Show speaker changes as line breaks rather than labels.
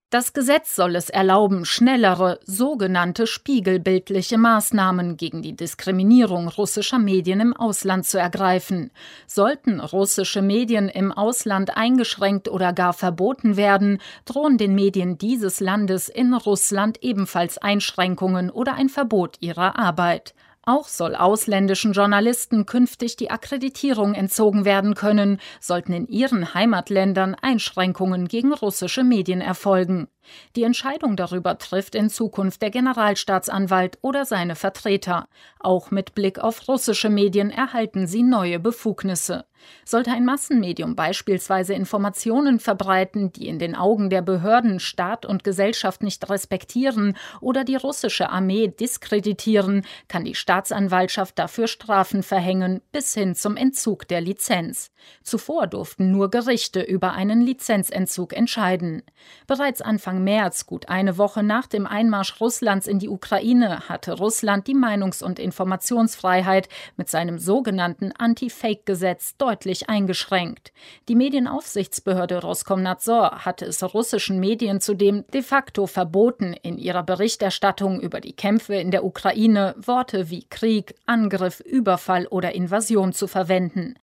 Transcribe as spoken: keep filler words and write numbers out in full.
Das Gesetz soll es erlauben, schnellere, sogenannte spiegelbildliche Maßnahmen gegen die Diskriminierung russischer Medien im Ausland zu ergreifen. Sollten russische Medien im Ausland eingeschränkt oder gar verboten werden, drohen den Medien dieses Landes in Russland ebenfalls Einschränkungen oder ein Verbot ihrer Arbeit. Auch soll ausländischen Journalisten künftig die Akkreditierung entzogen werden können, sollten in ihren Heimatländern Einschränkungen gegen russische Medien erfolgen. Die Entscheidung darüber trifft in Zukunft der Generalstaatsanwalt oder seine Vertreter. Auch mit Blick auf russische Medien erhalten sie neue Befugnisse. Sollte ein Massenmedium beispielsweise Informationen verbreiten, die in den Augen der Behörden Staat und Gesellschaft nicht respektieren oder die russische Armee diskreditieren, kann die Staatsanwaltschaft dafür Strafen verhängen, bis hin zum Entzug der Lizenz. Zuvor durften nur Gerichte über einen Lizenzentzug entscheiden. Bereits Anfang März, gut eine Woche nach dem Einmarsch Russlands in die Ukraine, hatte Russland die Meinungs- und Informationsfreiheit mit seinem sogenannten Anti-Fake-Gesetz deutlich eingeschränkt. Die Medienaufsichtsbehörde Roskomnadzor hatte es russischen Medien zudem de facto verboten, in ihrer Berichterstattung über die Kämpfe in der Ukraine Worte wie Krieg, Angriff, Überfall oder Invasion zu verwenden.